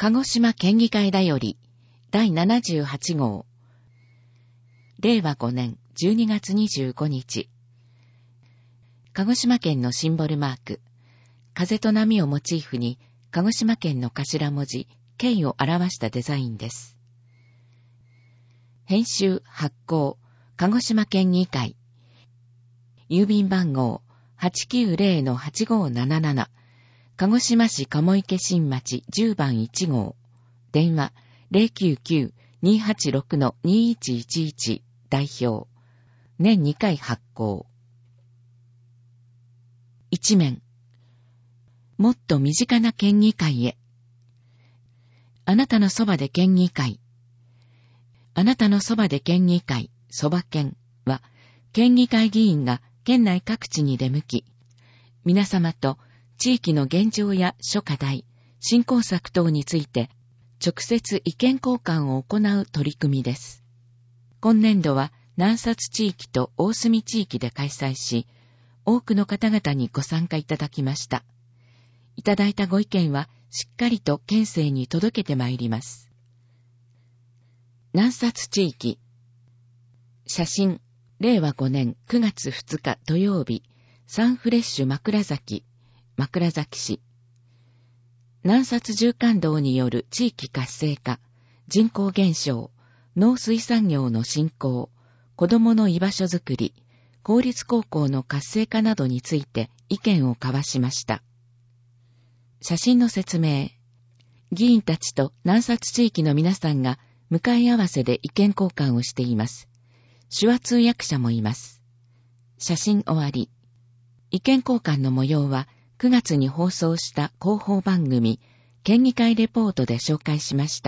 鹿児島県議会だより第78号令和5年12月25日鹿児島県のシンボルマーク風と波をモチーフに鹿児島県の頭文字 K を表したデザインです。編集発行鹿児島県議会郵便番号 890-8577 鹿児島市鴨池新町10番1号電話 099-286-2111 代表年2回発行一面もっと身近な県議会へあなたのそばで県議会あなたのそばで県議会そば県は県議会議員が県内各地に出向き皆様と地域の現状や諸課題、振興策等について直接意見交換を行う取り組みです。今年度は南薩地域と大隅地域で開催し、多くの方々にご参加いただきました。いただいたご意見はしっかりと県政に届けてまいります。南薩地域写真令和5年9月2日土曜日サンフレッシュ枕崎市南薩縦貫道による地域活性化、人口減少、農水産業の振興、子どもの居場所づくり、公立高校の活性化などについて意見を交わしました。写真の説明。議員たちと南薩地域の皆さんが向かい合わせで意見交換をしています。手話通訳者もいます。写真終わり。意見交換の模様は9月に放送した広報番組県議会レポートで紹介しました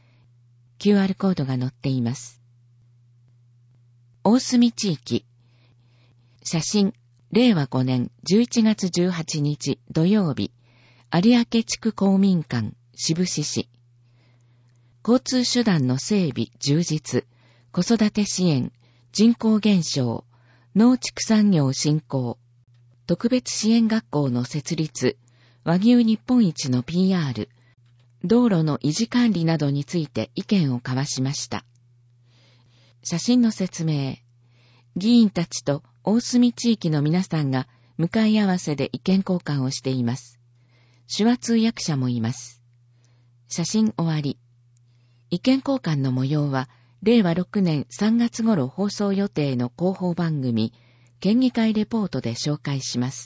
。QR コードが載っています。大隅地域写真令和5年11月18日土曜日有明地区公民館志布志市交通手段の整備充実子育て支援人口減少農畜産業振興特別支援学校の設立、和牛日本一の PR、道路の維持管理などについて意見を交わしました。写真の説明。議員たちと大隅地域の皆さんが向かい合わせで意見交換をしています。手話通訳者もいます。写真終わり。意見交換の模様は、令和6年3月頃放送予定の広報番組、県議会レポートで紹介します。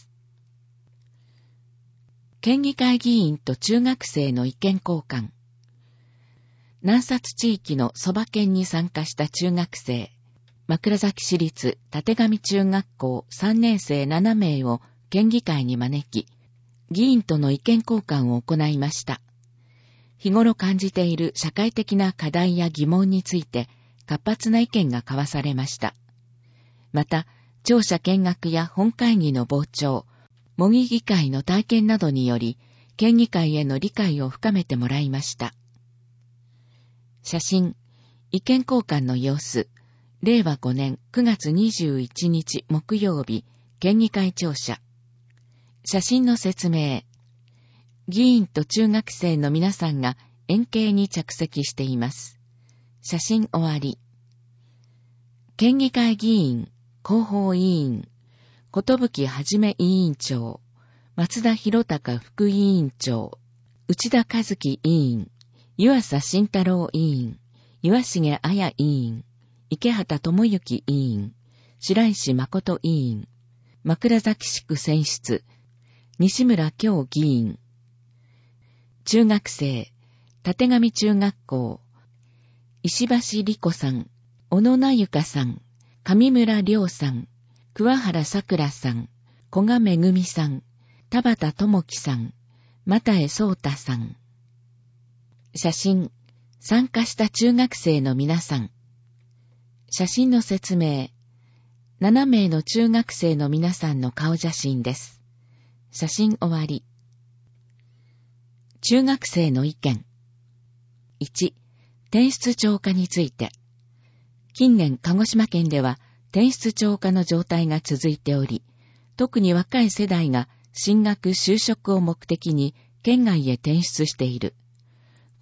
県議会議員と中学生の意見交換。南薩地域のそば県に参加した中学生、枕崎市立立上中学校3年生7名を県議会に招き、議員との意見交換を行いました。日頃感じている社会的な課題や疑問について活発な意見が交わされました。また、庁舎見学や本会議の傍聴、模擬議会の体験などにより、県議会への理解を深めてもらいました。写真、意見交換の様子、令和5年9月21日木曜日、県議会庁舎。写真の説明。議員と中学生の皆さんが円形に着席しています。写真終わり。県議会議員、広報委員、寿はじめ委員長、松田博隆副委員長、内田和樹委員、湯浅慎太郎委員、岩重彩委員、池畑智之委員、白石誠委員、枕崎市区選出、西村京議員、中学生、立上中学校、石橋理子さん、小野那由香さん、上村亮さん、桑原さくらさん、古賀めぐみさん、田畑智樹さん、又江聡太さん。写真、参加した中学生の皆さん。写真の説明。7名の中学生の皆さんの顔写真です。写真終わり。中学生の意見。1、転出超過について。近年、鹿児島県では転出超過の状態が続いており、特に若い世代が進学就職を目的に県外へ転出している。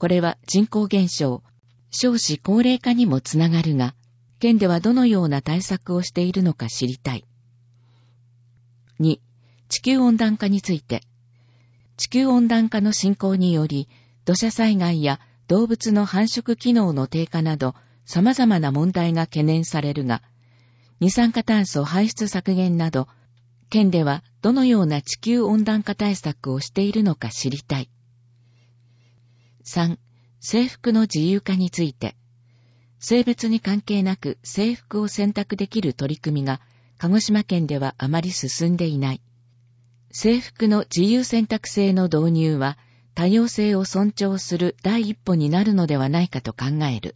これは人口減少、少子高齢化にもつながるが、県ではどのような対策をしているのか知りたい。2、地球温暖化について。地球温暖化の進行により、土砂災害や動物の繁殖機能の低下など、様々な問題が懸念されるが、二酸化炭素排出削減など、県ではどのような地球温暖化対策をしているのか知りたい。3、制服の自由化について。性別に関係なく制服を選択できる取り組みが鹿児島県ではあまり進んでいない。制服の自由選択制の導入は多様性を尊重する第一歩になるのではないかと考える。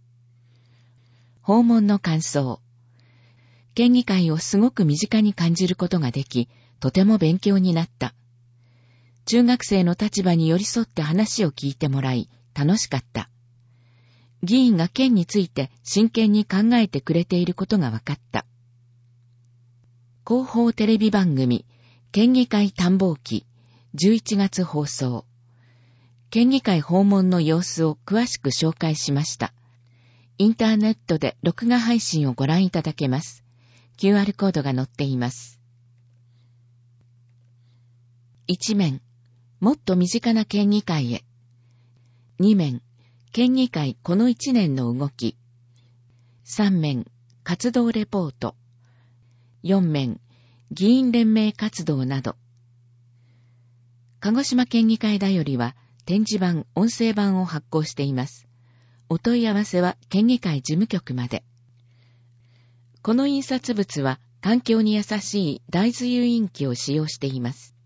訪問の感想。県議会をすごく身近に感じることができ、とても勉強になった。中学生の立場に寄り添って話を聞いてもらい、楽しかった。議員が県について真剣に考えてくれていることが分かった。広報テレビ番組、県議会探訪記、11月放送。県議会訪問の様子を詳しく紹介しました。インターネットで録画配信をご覧いただけます。QR コードが載っています。1面、もっと身近な県議会へ。2面、県議会この1年の動き。3面、活動レポート。4面、議員連盟活動など。鹿児島県議会だよりは展示版、音声版を発行しています。お問い合わせは県議会事務局まで。この印刷物は環境に優しい大豆油印機を使用しています。